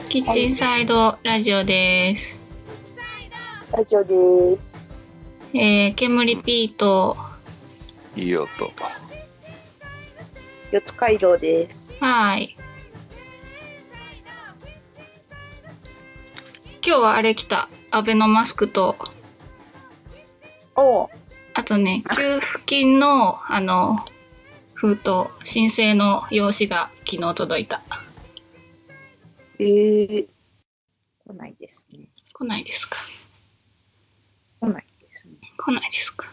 キッチンサイドラジオです。 ラジオです。 煙ピーと、 いい音。 四街道です。 はい。今日はあれ来た。アベノマスクと、あとね、給付金の、封筒、申請の用紙が昨日届いた。 来ないですね。 来ないですか。 来ないですね。 来ないですか。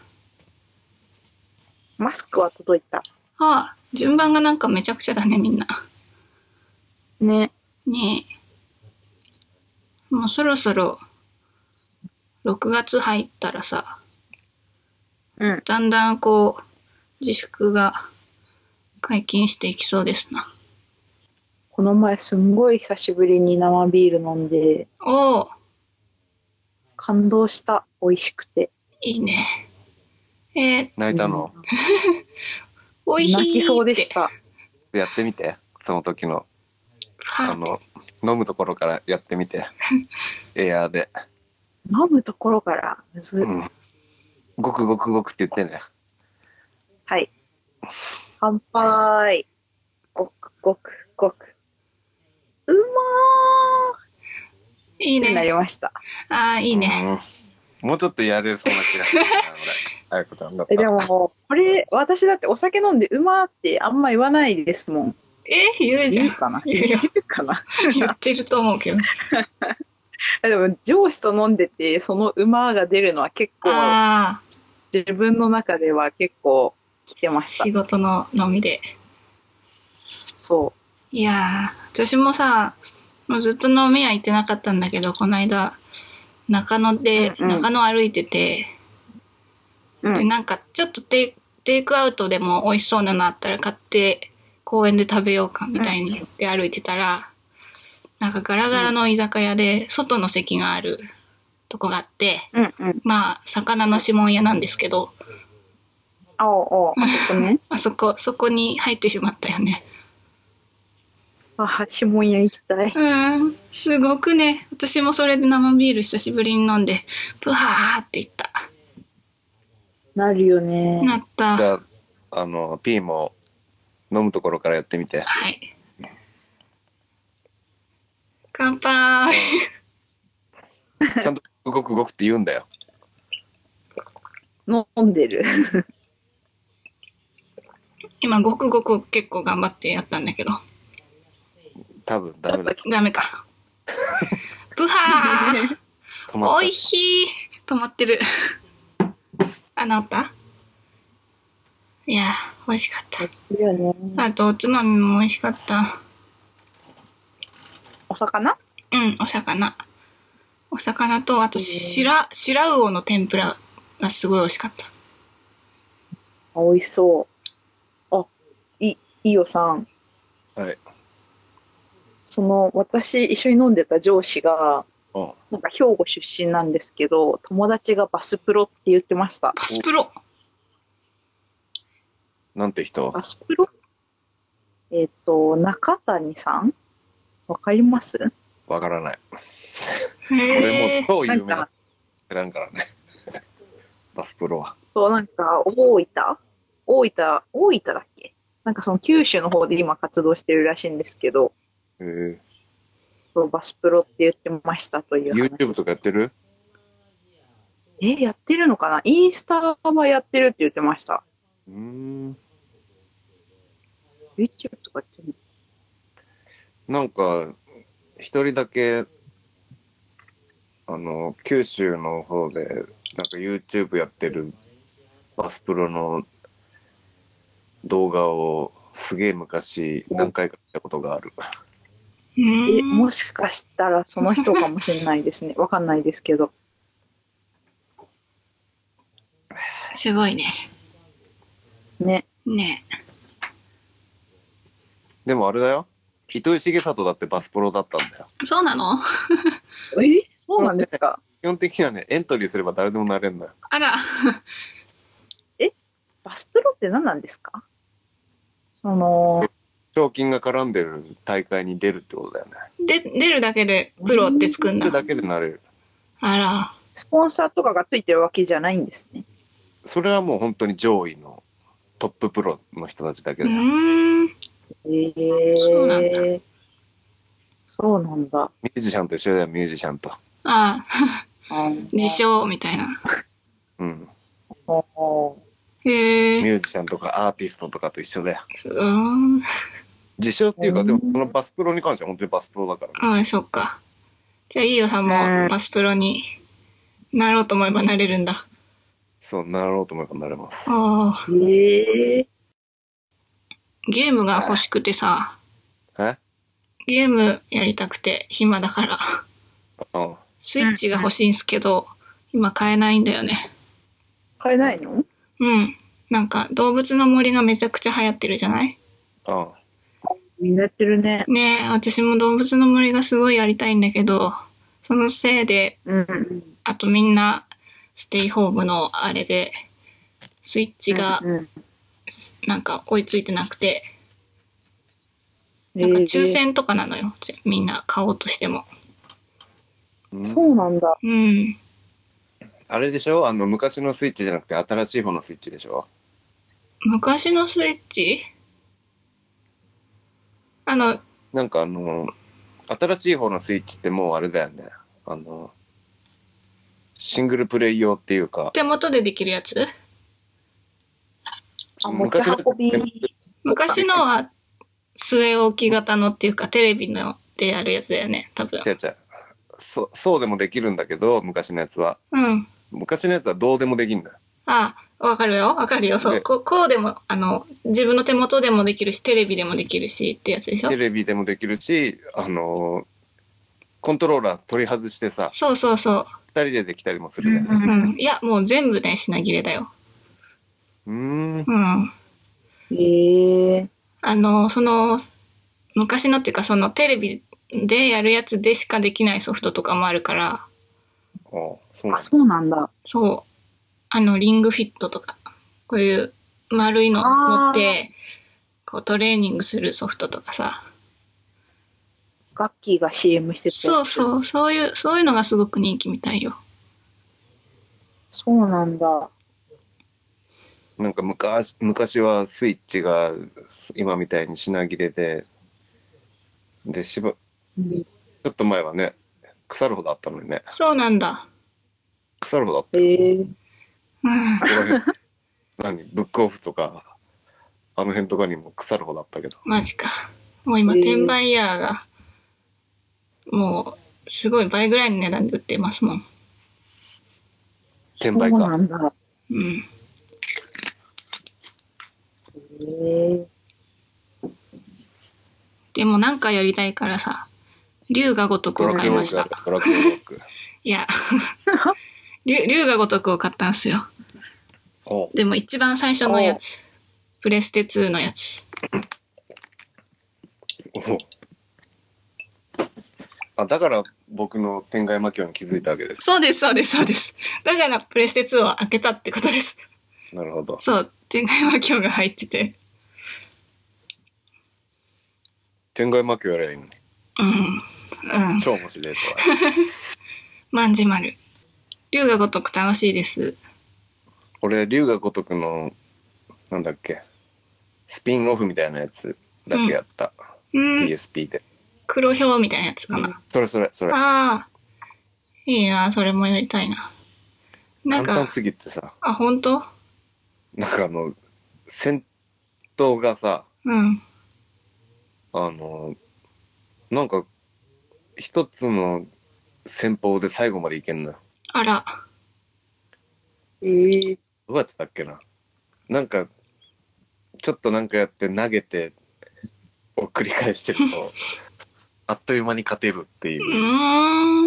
マスクは届いた。 ああ、順番がなんかめちゃくちゃだね、みんな。 ね。 ねえ。もうそろそろ、6月入ったらさ、 うん。 だんだんこう、自粛が解禁していきそうですな。 この前すんごい久しぶりに生ビール飲んで、 おー、 感動した。美味しくて。 いいね。 泣いたの、 おいしいって。 泣きそうでした。 やってみて。その時の、 は飲むところからやってみて。エアーで。 飲むところからむず、 うん。ごくごくごくって言ってね。 はい。乾杯。ごくごくごく。うまいいーってなりね。 ました。 ああ、いいね。 もうちょっとやれそうな気がするな、俺。あやこちゃんだったでら。 も、これ、私だってお酒飲んでうまーってあんま言わないですもん。 言うじゃん。 言うかな言うよ。 言うかな言ってると思うけど。 でも上司と飲んでてその馬が出るのは結構ああ、 自分の中では結構来てました。 仕事の飲みで。 そいやー、私もさ、もうずっと飲み屋行ってなかったんだけど、この間、中野で、 うんうん中野歩いてて、で、 う。 なんかちょっとテイクアウトでも美味しそうなのあったら買って公園で食べようかみたいに言って歩いてたら、なんかガラガラの居酒屋で外の席があるとこがあって、 うんうん。 まあ、魚の指紋屋なんですけど、 あそこね。 そこに入ってしまったよね。 指紋屋行きたい。 すごくね、私もそれで生ビール久しぶりに飲んで、プハーって言った。 なるよね。 なった。 じゃあ、P も飲むところからやってみて。 はい。乾杯。 ちゃんとごくごくって言うんだよ。 飲んでる。 今、ごくごく結構頑張ってやったんだけど。 多分ダメだ。 ダメか。プハー。 止まった。 美味しい。止まってる。あ、治った？いや、美味しかった。 いいよね。 あと、おつまみも美味しかった。 お魚？ うん、お魚。お魚と、あと、白魚の天ぷらがすごい美味しかった。 美味しそう。いよさん。 はい。 私一緒に飲んでた上司が、 うん。 なんか兵庫出身なんですけど、友達がバスプロって言ってました。 バスプロ。 なんて人？ バスプロ？中谷さんわかります？ わからない。 へ俺もう超有名な知らんからね。バスプロは。 そう、なんか、大分だっけ？なんかその九州の方で今活動してるらしいんですけど、そうバスプロって言ってましたという話。 YouTube とかやってる？ やってるのかな？インスタはやってるって言ってました。YouTube とかやってる？ なんか、一人だけ、九州の方で、なんか YouTube やってるバスプロの動画をすげえ昔何回か見たことがある。 もしかしたらその人かもしれないですね。わかんないですけど。 すごいね。 ね。 ねでもあれだよ。糸井重里だってバスプロだったんだよ。 そうなの？ そうなんですか？ 基本的にはね、エントリーすれば誰でもなれるんだよ。 あら。 バスプロって何なんですか？ 所賞金が絡んでる大会に出るってことだよね。 出るだけでプロってつくんだ。 出るだけでなれる。 あら。 スポンサーとかがついてるわけじゃないんですね。 それはもう本当に上位のトッププロの人たちだけうだよ。 ーん。そうなんだ。 そうなんだ。 ミュージシャンと一緒だよ、ミュージシャンと。 ああ、 あ自称みたいな。 うん。 へえ。 ミュージシャンとかアーティストとかと一緒だよ。 うん。 自称っていうか、でもこのバスプロに関しては本当にバスプロだからね。 ああ、そっか。じゃあ、いいよさんもバスプロになろうと思えばなれるんだ。 そう、なろうと思えばなれます。 ああ。 へえ。 ゲームが欲しくてさ、 えゲームやりたくて暇だから、 うん。 スイッチが欲しいんすけど、今買えないんだよね。 買えないの？ うん。なんか、動物の森がめちゃくちゃ流行ってるじゃない？ あみんなやってるね。 ねえ、私も動物の森がすごいやりたいんだけど、そのせいで、 うん。 あとみんな、ステイホームのあれで、スイッチがなんか追いついてなくて、なんか抽選とかなのよ、みんな買おうとしても。 そうなんだ。 うん。 あれでしょ、昔のスイッチじゃなくて新しい方のスイッチでしょ。 昔のスイッチ？ なんか新しい方のスイッチってもうあれだよね。シングルプレイ用っていうか。 手元でできるやつ？ 持ち運び。 昔のは据え置き型のっていうかテレビのでやるやつだよね、多分。 そうでもできるんだけど、昔のやつは。 うん。 昔のやつはどうでもできるんだよ。 ああ、わかるよ、わかるよ。そう。こうでも、自分の手元でもできるし、テレビでもできるしってやつでしょ？ テレビでもできるし、コントローラー取り外してさ、 そうそうそう。 二人でできたりもするじゃない。 うん。いや、もう全部ね、品切れだよ。うん。 へえ。 昔のっていうか、そのテレビでやるやつでしかできないソフトとかもあるから。 そうなんだ。 そう。リングフィットとか、こういう丸いの持って、こうトレーニングするソフトとかさ。 ガッキーが CM してた。 そうそう、そういうのがすごく人気みたいよ。 そうなんだ。 なんか昔はスイッチが今みたいに品切れで、ちょっと前はね、腐るほどあったのにね。 そうなんだ。 腐るほどあった。ブックオフとか、あの辺とかにも腐るほどあったけど。 マジか。もう今、転売ヤーが、もう、すごい倍ぐらいの値段で売ってますもん。 転売か。 そうなんだ。 うん。でもなんかやりたいからさ、龍が如くを買いました。いや、龍が如くを買ったんすよ。でも一番最初のやつ。プレステ2のやつ。 だから僕の天外魔境に気づいたわけです。 そうです、そうです、そうです。だからプレステ2を開けたってことです。 なるほど。 そう、天外魔境が入ってて。 天外魔境やればいいのに。 うん。 超面白いとは。 万事丸。龍が如く楽しいです。 俺、龍が如くの、なんだっけ、スピンオフみたいなやつだけやった。PSP で。 黒ひょうみたいなやつかな。 それ。 ああ。いいな、それもやりたいな。 簡単すぎてさ。 あ、本当？ なんか戦闘がさ、なんか、一つの戦法で最後までいけんのよ。 あら。 どうやってたっけな。なんか、ちょっとなんかやって投げてを繰り返してると、あっという間に勝てるっていう、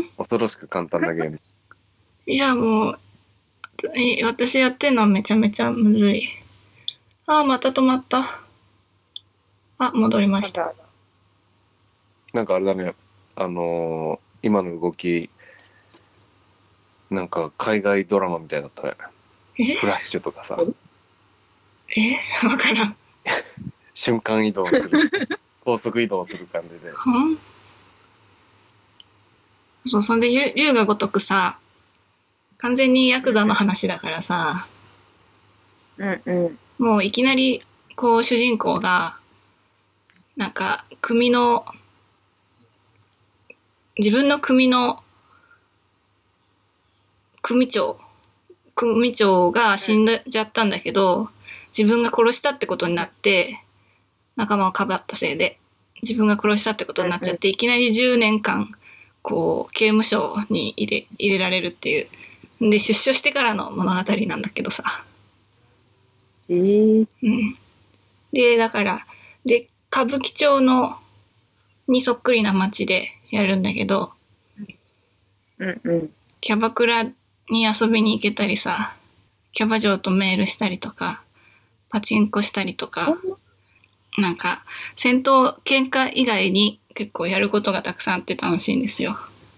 恐ろしく簡単なゲーム。 いや、もう、私やってんのはめちゃめちゃむずい。あ、また止まった。あ、戻りました。 なんかあれだね、今の動き、なんか海外ドラマみたいだったね。フラッシュとかさ。 わからん。 瞬間移動する高速移動する感じで。 そう、そんで龍が如くさ、完全にヤクザの話だからさ、 うんうん。 もういきなりこう主人公がなんか自分の組の組長が死んじゃったんだけど、自分が殺したってことになって、仲間をかばったせいで自分が殺したってことになっちゃって、いきなり10年間こう刑務所に入れられるっていうで、出所してからの物語なんだけどさ。うん。で、だからで歌舞伎町にそっくりな街でやるんだけど、キャバクラに遊びに行けたりさ、キャバ嬢とメールしたりとか、パチンコしたりとか、なんか戦闘喧嘩以外に結構やることがたくさんあって楽しいんですよ。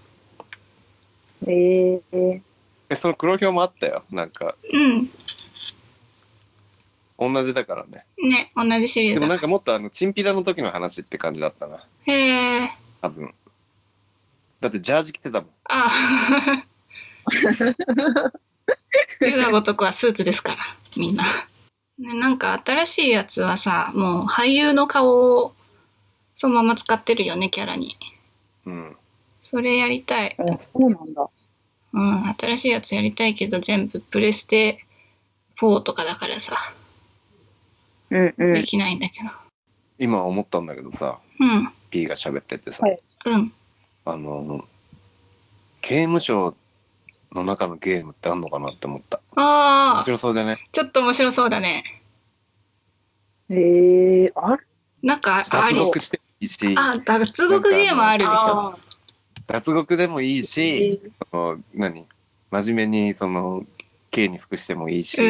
その黒ひょうもあったよ、なんか。同じだからね。 ね、同じシリーズだ。 でもなんかもっとチンピラの時の話って感じだったな。 へえ。 多分。だってジャージ着てたもん。 ああ。龍が如くはスーツですから、みんな。ね、なんか新しいやつはさ、もう俳優の顔をそのまま使ってるよね、キャラに。それやりたい。 そうなんだ。 新しいやつやりたいけど全部プレステ4とかだからさ。できないんだけど。 今思ったんだけどさ、P が喋っててさ、刑務所の中のゲームってあんのかなって思った。面白そうじゃね？ ちょっと面白そうだね。 ある？ なんか脱獄してもいいし。 脱獄ゲームあるでしょ。 脱獄でもいいし、真面目に刑に服してもいいし。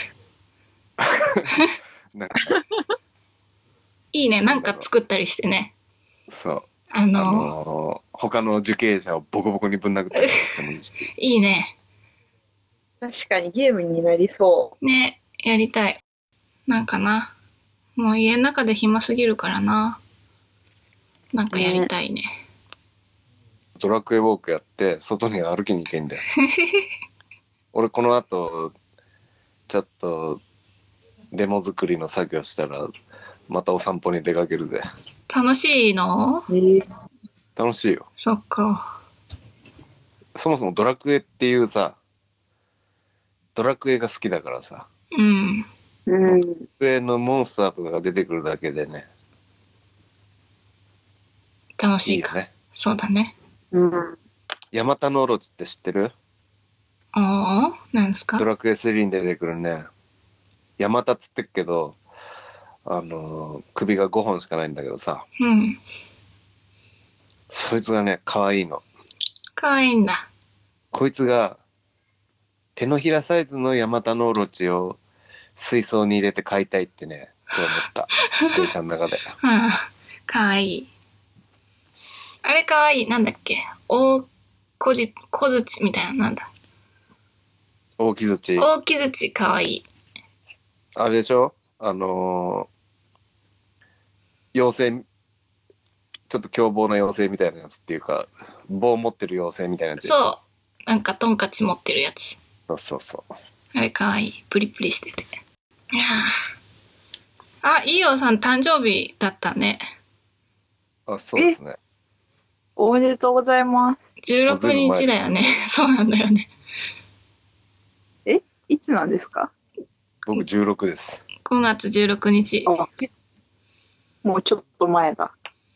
なんかいいね、なんか作ったりしてね。 そう。他の受刑者をボコボコにぶん殴ったりしてもいいし。 いいね。 確かにゲームになりそう。 ね、やりたい。なんかな。もう家の中で暇すぎるからな。なんかやりたいね。 ドラクエウォークやって外に歩きに行けんだよ。俺この後ちょっとデモ作りの作業したらまたお散歩に出かけるぜ。 楽しいの？ 楽しいよ。 そっか。 そもそもドラクエっていうさ、ドラクエが好きだからさ。ドラクエのモンスターとかが出てくるだけでね。 楽しいか。いいよね。そうだね。 ヤマタノオロチって知ってる？ 何ですか？ ドラクエ3に出てくるね。ヤマタっつってっけど、首が5本しかないんだけどさ。そいつがね、可愛いの。 可愛いんだ。 こいつが、手のひらサイズのヤマタノオロチを水槽に入れて飼いたいってね、今日思った。電車の中で。 可愛い。あれ可愛い。なんだっけ？小槌みたいな、なんだ。 大木槌。 大木槌可愛い。 あれでしょ？妖精、ちょっと凶暴な妖精みたいなやつっていうか、棒持ってる妖精みたいなやつ。 そう。なんかトンカチ持ってるやつ。 そう。 あれ可愛い。プリプリしてて。イオさん誕生日だったね。 そうですね。 おめでとうございます。 16日だよね。そうなんだよね。 いつなんですか？ 僕16です。 5月16日。 もうちょっと前だ。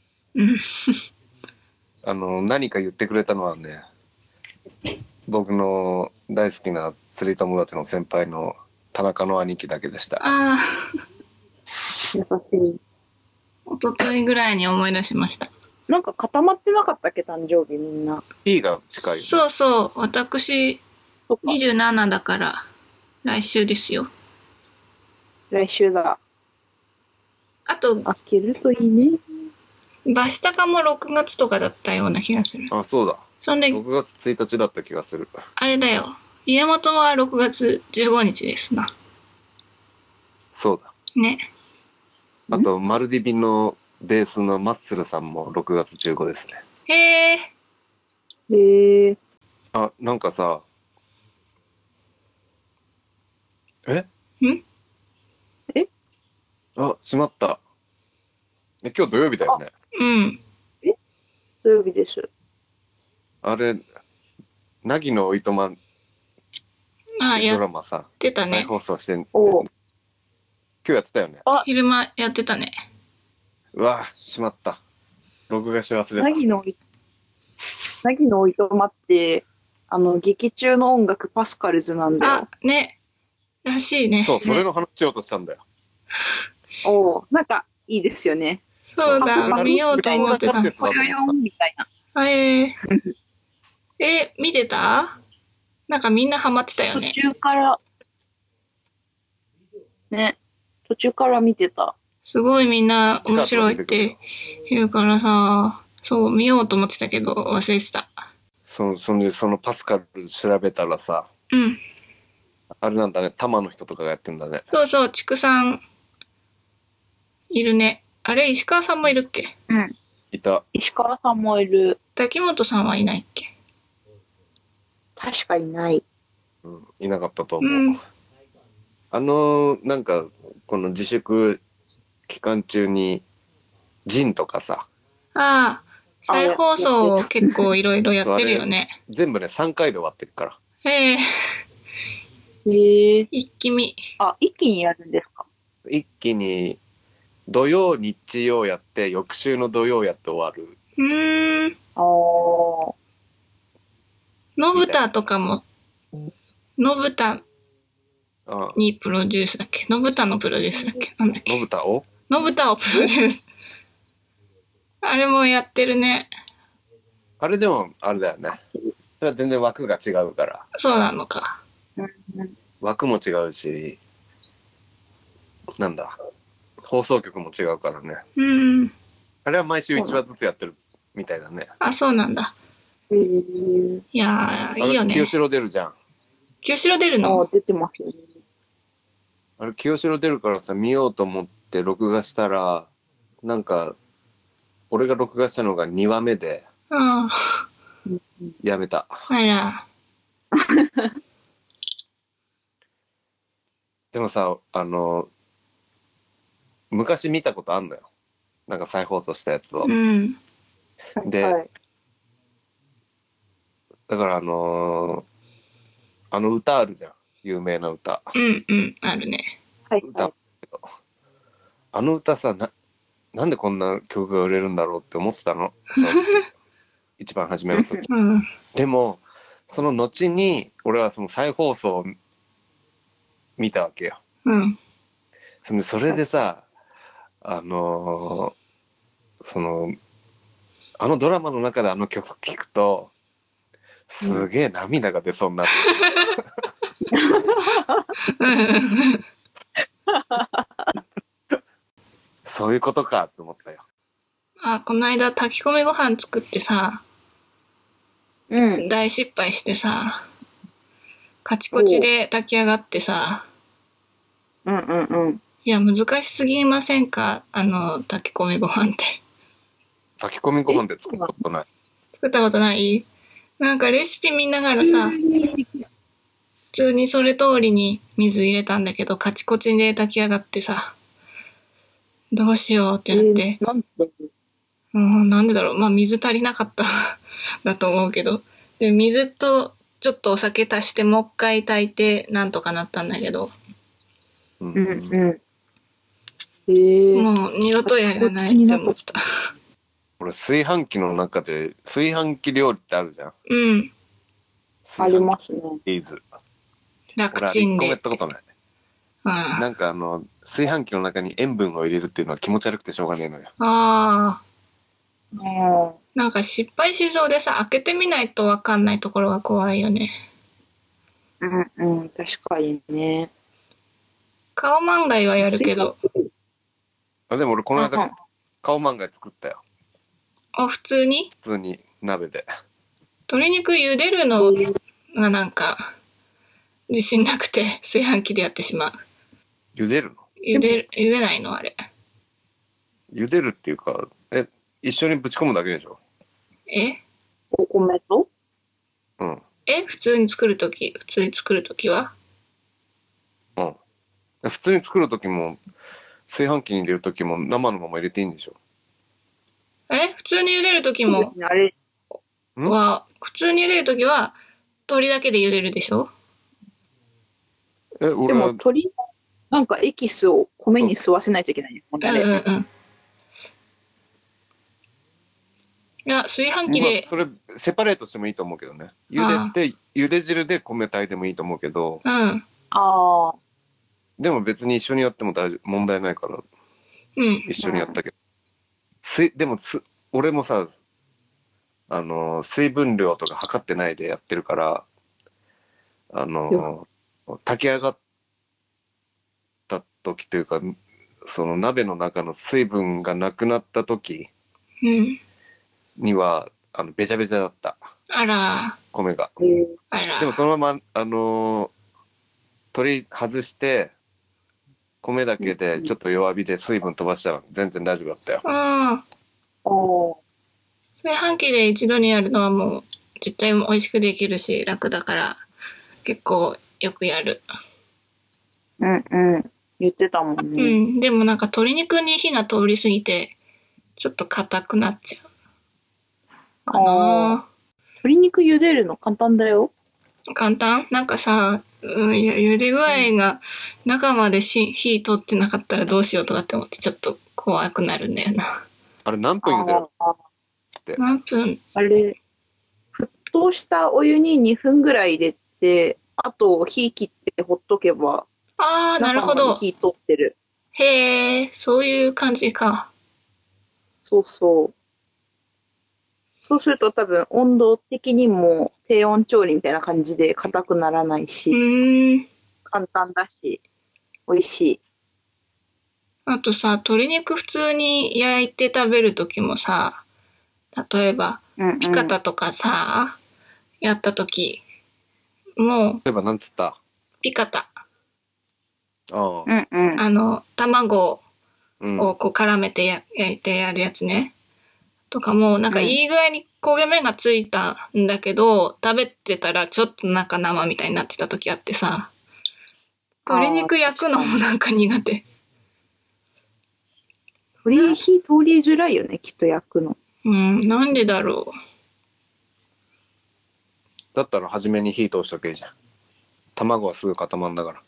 何か言ってくれたのはね、僕の大好きな釣り友達の先輩の田中の兄貴だけでした。 優しい。 一昨日ぐらいに思い出しました。 なんか固まってなかったっけ、誕生日みんな。 P が近いよね。 そう。私、27だから、来週ですよ。 来週だ。あと、開けるといいね。 バシタカも6月とかだったような気がする。 そうだ。 そんで、 6月1日だった気がする。 あれだよ。家元は6月15日ですな。 そうだ。 ね。 あと、マルディビのベースのマッスルさんも6月15ですね。 へえ。 へえ。 あ、なんかさ、えんあ、しまった。今日土曜日だよね。 うん。 土曜日です。 あれ、凪のおいとまっあ、 てやっドラマさ、再てたね。 放送して、今おう。 日やってたよね。 あ、 昼間やってたね。 うわ、しまった。録画し忘れた。 なぎのおいとまって、劇中の音楽パスカルズなんだよあ。、ね。らしいね。 そう、それの話しようとしたんだよ。 おう。なんか、いいですよね。 そうだ、 パフパフ見ようと思ってた。 カルテットだとぽよよ思ってんみたいな。 見てた？なんかみんなハマってたよ途ね。 中から、ね。途中から見てた。 すごいみんな面白いって言うからさ、そう、見ようと思ってたけど忘れてた。 そのパスカル調べたらさ、 うん。 あれなんだね、多摩の人とかがやってんだね。 そうそう、畜産いるね。あれ、石川さんもいるっけ？ うん。 いた。 石川さんもいる。 滝本さんはいないっけ？ 確かいない。 うん、いなかったとう思う。 ん。 なんか、この自粛期間中に、ジンとかさ、 ああ、再放送を結構いろいろやってるよね。 全部ね、3回で終わってるから。 ええ、 へえ。 一気見。 あ、一気にやるんですか？ 一気に、土曜、日曜やって、翌週の土曜やって終わる。 ああ。 のぶたとかも、のぶたあにプロデュースだっけ？のぶたのプロデュースだっけ？なんだっけ？ のぶたをのぶたをプロデュース。あれもやってるね。 あれでも、あれだよね。それは全然枠が違うから。 そうなのか。 枠も違うし、なんだ。放送局も違うからね。 うん。 あれは毎週1話ずつやってるみたいだね。 あ、そうなんだ。 へえ。 いやー、いいよね。 清志郎出るじゃん。 清志郎出るあの？ あ、出てますよね。 あれ、清志郎出るからさ、見ようと思って録画したら、なんか、俺が録画したのが2話目で、 あやめた。 あ、あら。 でもさ、昔見たことあんのよ。なんか再放送したやつをう。ん。 で、 はい。 だから歌あるじゃん。有名な歌。 うんうん、あるね。 はい。 歌あの歌さ、なんでこんな曲が売れるんだろうって思ってたの。その一番初めの時。 うん。 でも、その後に、俺はその再放送を見たわけよ。 うん。 それでさ、あのドラマの中であの曲聴くと、すげえ涙が出そうになって。そういうことかって思ったよ。 あ、この間炊き込みご飯作ってさ、 うん。 大失敗してさ、カチコチで炊き上がってさ、 うんうんうん。 いや、難しすぎませんか？炊き込みご飯って。 炊き込みご飯で作ったことない。 作ったことない？なんかレシピ見ながらさ、普通にそれ通りに水入れたんだけど、カチコチで炊き上がってさ、どうしようってなって。 なんで？ なんでだろう。まあ、水足りなかっただと思うけど。で、水とちょっとお酒足してもう一回炊いてなんとかなったんだけど、 うんうんうん。へえ。 もう二度とやらないって思った。 俺、炊飯器の中で、炊飯器料理ってあるじゃん。 うん。 ありますね。 イーズ。 楽俺、あれ1個もやちんで。 ったことない。 うん。 なんか炊飯器の中に塩分を入れるっていうのは気持ち悪くてしょうがねえのよ。 ああ。 うん。 なんか失敗しそうでさ、開けてみないとわかんないところが怖いよね。 うんうん。確かにね。 顔漫画はやるけど、 でも俺、このうんうん間、顔漫画作ったよ。 普通に普通に鍋で。 鶏肉茹でるのがなんか、自信なくて炊飯器でやってしまう。 茹でるの？ 茹でないのあれ。 茹でるっていうか、一緒にぶち込むだけでしょ？ お米と？ うん。 普通に作るときはうん。普通に作るときも、炊飯器に入れるときも生のまま入れていいんでしょ？ 普通に茹でるときもそうですね、あれ。 普通に茹でるときは、鶏だけで茹でるでしょ？ で俺は、 も鶏のなんかエキスを米に吸わせないといけないもんね、あれ。 いや、炊飯器まあ、 で、 それ、セパレートしてもいいと思うけどね。茹でて、茹で汁で米炊いてもいいと思うけど、 ああ。 でも別に一緒にやっても問題ないから、一緒にやったけど。でも俺もさ、水分量とか測ってないでやってるから、炊き上がった時というか、その鍋の中の水分がなくなった時には、べちゃべちゃだった。 あら。 米が。 あら。 でもそのまま、取り外して、米だけでちょっと弱火で水分飛ばしたら全然大丈夫だったよ。 炊飯器で一度にやるのはもう絶対美味しくできるし楽だから結構よくやる。 言ってたもんね。 でもなんか鶏肉に火が通りすぎてちょっと硬くなっちゃうかな。 鶏肉茹でるの簡単だよ。 簡単？なんかさ、茹で具合が中まで火通ってなかったらどうしようとかって思ってちょっと怖くなるんだよな。 あれ何分茹でるって？ 何分？ あれ、沸騰したお湯に2分ぐらい入れて、あと火切ってほっとけば、 なるほど。 火通ってる。 へえ、そういう感じか。 そうそう。そうすると多分温度的にも低温調理みたいな感じで硬くならないし、簡単だし、美味しい。 あとさ、鶏肉普通に焼いて食べるときもさ、例えば、ピカタとかさ、やったとき、もう、 例えばなんつった？ ピカタ。卵をこう絡めて焼いてやるやつね。とかも、なんかいい具合に焦げ目がついたんだけど、食べてたらちょっとなんか生みたいになってた時あってさ、鶏肉焼くのもなんか苦手。 火通りづらいよね、きっと焼くの。 なんでだろう。 だったら初めに火通しとけばいいじゃん。卵はすぐ固まんだから。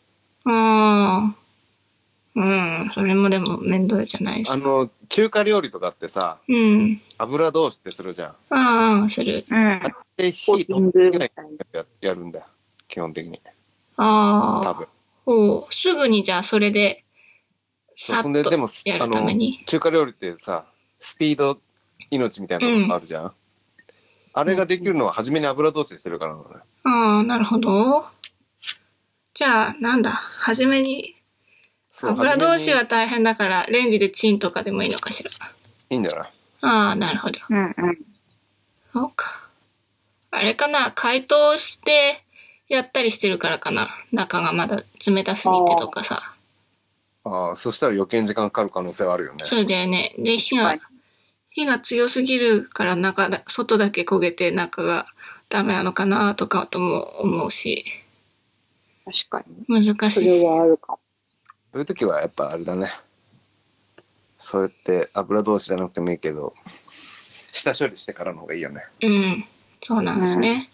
それもでも面倒じゃないし。 中華料理とかってさ、油通しってするじゃん。 する。 で、火通ってないやるんだよ、基本的に。多分。すぐにじゃあそれで、さっとやるために。 中華料理ってさ、スピード命みたいなのがあるじゃん。あれができるのは初めに油通ししてるからなのね。 なるほど。じゃあ、なんだ、初めに、油通しは大変だから、レンジでチンとかでもいいのかしら。 いいんじゃない？ なるほど。そうか。あれかな、解凍してやったりしてるからかな。中がまだ冷たすぎてとかさ。 そしたら余計に時間かかる可能性はあるよね。 そうだよね。で、火が強すぎるから外だけ焦げて中がダメなのかなとかとも思うし。 確かに。 難しい。 それはあるかも。 そういう時はやっぱあれだね。そうやって油通しじゃなくてもいいけど、下処理してからの方がいいよね。 そうなんですね。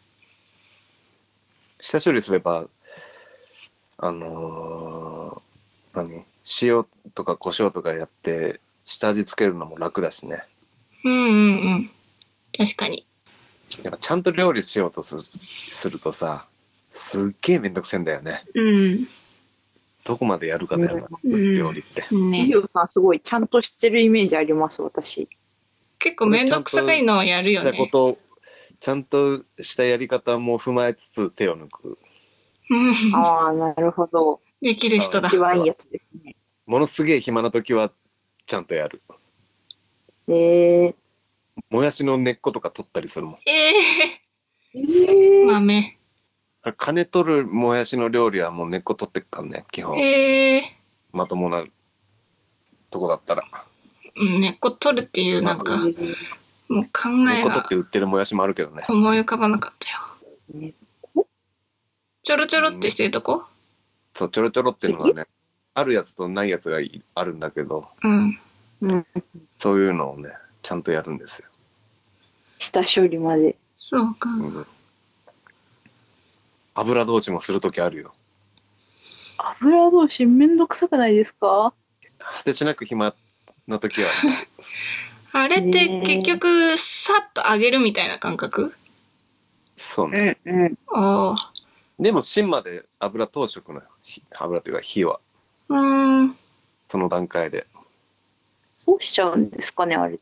下処理すれば、塩とか胡椒とかやって下味つけるのも楽だしね。 確かに。 やっぱちゃんと料理しようとするとさ、すっげえめんどくせえんだよね。どこまでやるかだよな、料理って。 ね。さんすごいちゃんとしてるイメージあります、私。 結構めんどくさいのをやるよね。 ちゃんとしたやり方も踏まえつつ手を抜く。 なるほど。 できる人だ。 一番いいやつですね。 ものすげえ暇な時はちゃんとやる。もやしの根っことか取ったりするもん。 豆。 金取るもやしの料理はもう根っこ取ってっからね、基本。まともなとこだったら。 根っこ取るっていうなんか、もう考えが根っこ取って売ってるもやしもあるけどね。 思い浮かばなかったよ。 根っこちょろちょろってしてるとこ？ そう、ちょろちょろっていうのがね、あるやつとないやつがあるんだけど、 うん。 そういうのをね、ちゃんとやるんですよ。 下処理まで。 そうか。 油通しもするときあるよ。 油通しめんどくさくないですか？ 果てしなく暇なときは、 あれって結局、さっと揚げるみたいな感覚？ そうね。 ああ。 でも芯まで油通しとくのよ。油っていうか火は。その段階で。 通しちゃうんですかね、あれって。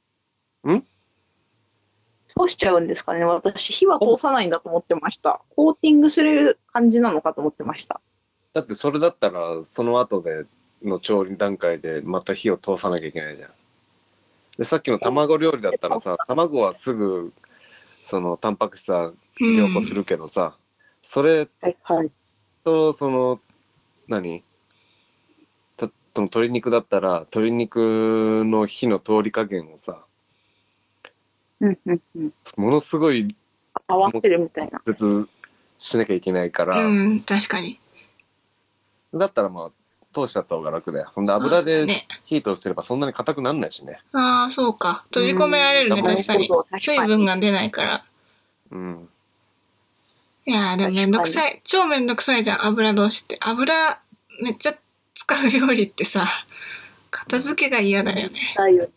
通しちゃうんですかね。私、火は通さないんだと思ってました。コーティングする感じなのかと思ってました。 だってそれだったら、その後での調理段階でまた火を通さなきゃいけないじゃん。で、さっきの卵料理だったらさ、卵はすぐ、その、タンパク質は凝固するけどさ、それと、その、鶏肉だったら、鶏肉の火の通り加減をさ、ものすごい、 合わせるみたいな。 絶しなきゃいけないから、 確かに。 だったらまあ、通しちゃった方が楽だよ。ほんで油で火通してればそんなに硬くなんないしね。 ああ、そうか。閉じ込められるね、確かに。水分が出ないから。いやー、でもめんどくさい。超めんどくさいじゃん、油通しって。油めっちゃ使う料理ってさ、片付けが嫌だよね。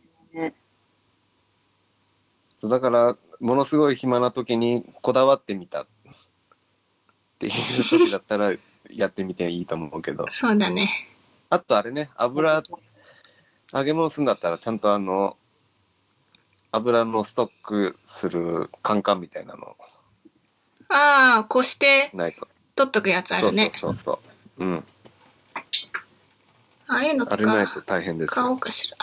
だから、ものすごい暇な時にこだわってみたっていう時だったらやってみていいと思うけど。 そうだね。 あとあれね、揚げ物するんだったらちゃんと油のストックするカンカンみたいなの。 ああ、こしてないと。 取っとくやつあるね。 そう。ああいうのとか。 あれないと大変ですよ。 買おうかしら。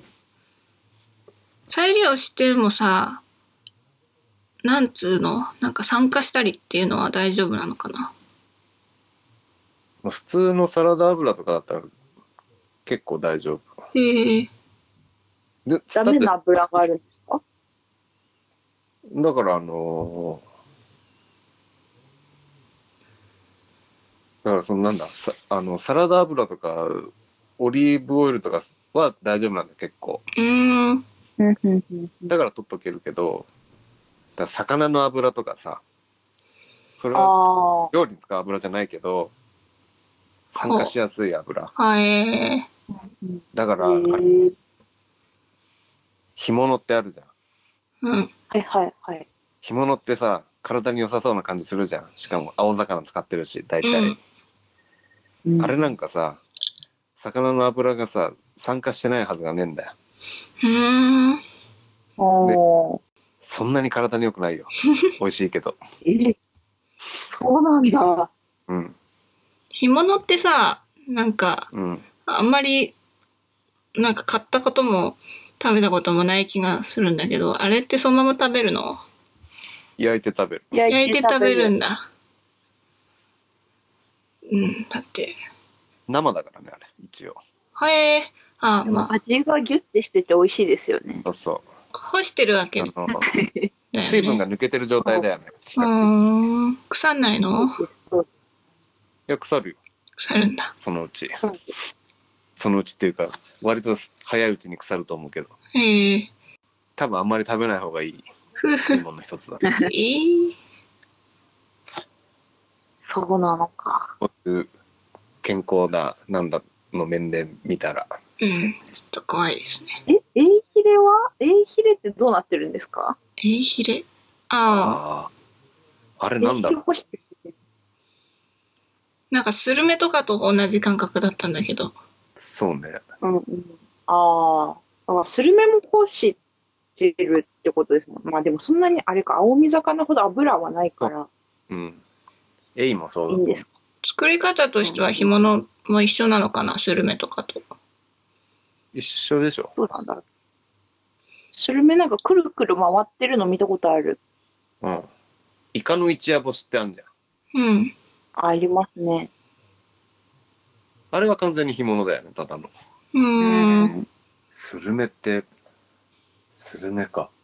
再利用してもさ、なんつうの、なんか酸化したりっていうのは大丈夫なのかな？ 普通のサラダ油とかだったら結構大丈夫。 へえ。 ダメな油があるんですか？ だからそのなんだ、サラダ油とか、オリーブオイルとかは大丈夫なんだ、結構。だから取っとけるけど、だから魚の油とかさ、それは料理に使う油じゃないけど、酸化しやすい油。だから、干物ってあるじゃん。干物ってさ、体に良さそうな感じするじゃん。しかも青魚使ってるし、大体。あれなんかさ、魚の油がさ、酸化してないはずがねえんだよ。そんなに体に良くないよ。美味しいけど。 そうなんだ。 干物ってさ、なんか、あんまり、なんか買ったことも食べたこともない気がするんだけど、あれってそのまま食べるの？ 焼いて食べる。 焼いて食べるんだ。だって。 生だからね、あれ、一応。 味がギュッてしてて美味しいですよね。 そう。 干してるわけだよね。 水分が抜けてる状態だよね。 腐んないの？ いや、腐るよ。 腐るんだ。 そのうち。そのうちっていうか、割と早いうちに腐ると思うけど。多分あんまり食べない方がいいものの一つだ。 そうなのか。 健康だ、なんだの面で見たら。 ちょっと怖いですね。 エイヒレってどうなってるんですか？ エイヒレ？ あれなんだろう。 なんかスルメとかと同じ感覚だったんだけど。 そうね。 スルメも干してるってことですもん。まあでもそんなにあれか、青身魚ほど油はないから。 エイもそうだ。 いいんですか？ 作り方としては干物も一緒なのかな、スルメとかと。 一緒でしょ。 そうなんだ。スルメなんかくるくる回ってるの見たことある。 イカの一夜干しってあるじゃん。 ありますね。 あれは完全に干物だよね、ただの。 スルメってスルメか。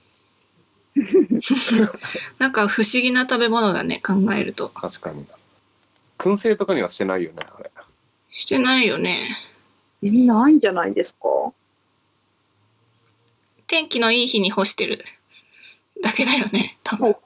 なんか不思議な食べ物だね、考えると。 確かに。燻製とかにはしてないよね、あれ。 してないよね。 ないんじゃないですか。 天気のいい日に干してるだけだよね、多分。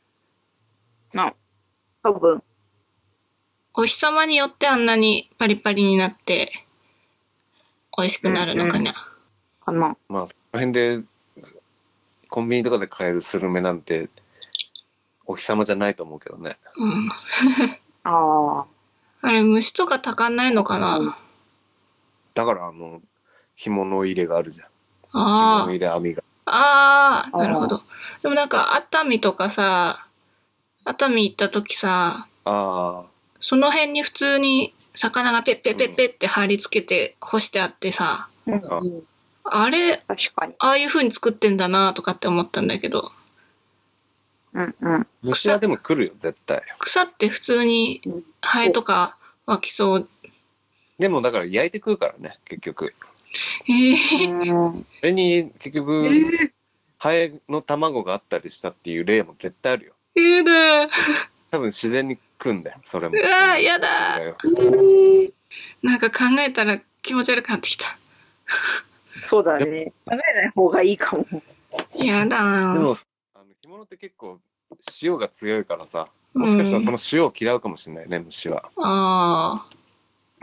多分。 お日様によってあんなにパリパリになって美味しくなるのかな。 かな。 まあ、この辺でコンビニとかで買えるスルメなんてお日様じゃないと思うけどね。 うん。 ああ。 あれ、虫とかたかんないのかな。 だから紐の入れがあるじゃん。紐あの入れ網が。 あ、なるほど。でもなんか熱海とかさ、熱海行った時さ、 ああ。 その辺に普通に魚がペッペッペッペッって貼り付けて干してあってさ、あれ、 確かに。 ああいう風に作ってんだなとかって思ったんだけど。 虫はでも来るよ、絶対。 草って普通にハエとか湧きそう。 でもだから焼いて食うからね、結局。 それに結局、ハエの卵があったりしたっていう例も絶対あるよ。 やだ。 多分自然に食うんだよ、それも。 うわー、やだ。なんか考えたら気持ち悪くなってきた。 そうだね。考えない方がいいかも。 やだ。 でも、干物って結構塩が強いからさ、もしかしたらその塩を嫌うかもしれないね、虫は。 ああ。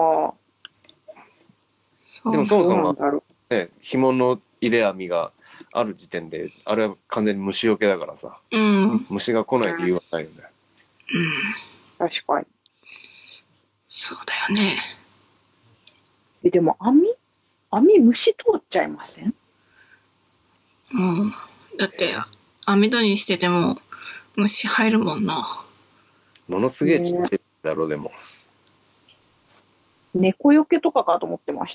でもそもそも、ね、紐の入れ網がある時点で、あれは完全に虫除けだからさ、虫が来ない理由はないよね。 確かに。 そうだよね。 でも網虫通っちゃいません？ だって網戸にしてても虫入るもんな。 ものすげえちっちゃいだろ、でも。 猫よけとかかと思ってました。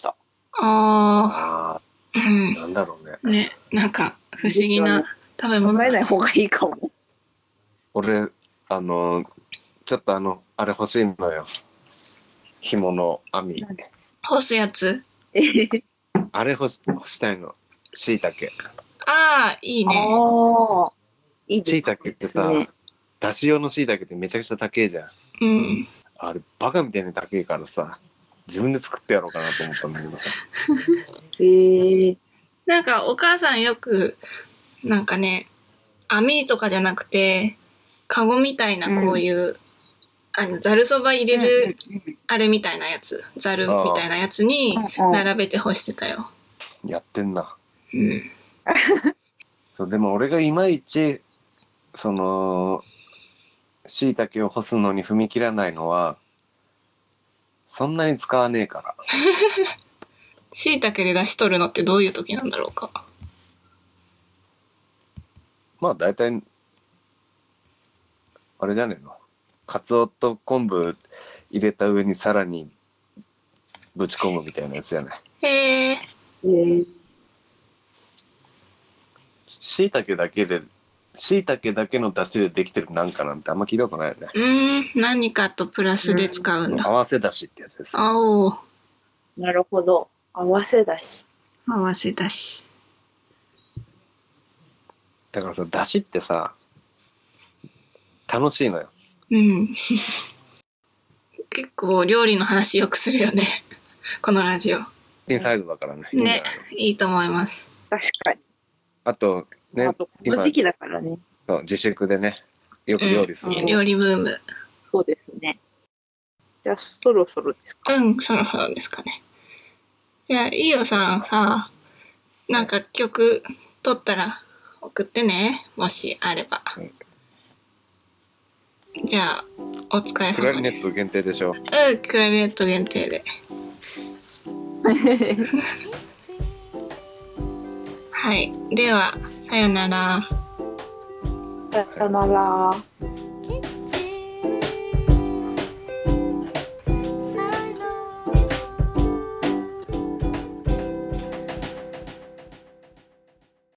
なんだろうね。 ね、なんか不思議な食べ物。 考えない方がいいかも。 俺、ちょっとあれ欲しいのよ。紐の網。 干すやつ？ あれ干したいの。椎茸。 ああ、いいね。 いいですね。 椎茸ってさ、だし用の椎茸ってめちゃくちゃ高いじゃん。あれ、バカみたいに高いからさ、自分で作ってやろうかなと思ったんだけどさ。 なんかお母さんよく、なんかね、網とかじゃなくて、カゴみたいなこういう、ざるそば入れる、あれみたいなやつ、ざるみたいなやつに並べて干してたよ。 やってんな。そう、でも俺がいまいち、椎茸を干すのに踏み切らないのは、そんなに使わねえから。 椎茸で出し取るのってどういう時なんだろうか。 まあ大体、あれじゃねえの。カツオと昆布入れた上にさらにぶち込むみたいなやつじゃない。 へえ。 椎茸だけの出汁でできてるなんかなんてあんま聞いたことないよね。 何かとプラスで使うんだ。 合わせ出汁ってやつです。 なるほど。合わせ出汁。 だからさ、出汁ってさ、楽しいのよ。 結構料理の話よくするよね。このラジオ。 インサイドだからね。 ね、いいと思います。 確かに。 あと、ね、 この時期だからね。 そう、自粛でね、よく料理する。 料理ブーム。 そうですね。じゃあ、そろそろですか？ そろそろですかね。じゃあ、いいよさんさ、なんか曲撮ったら送ってね。もしあれば。じゃあ、お疲れ様です。 クラリネット限定でしょ？ クラリネット限定で。はい。では、さよなら。 さよなら。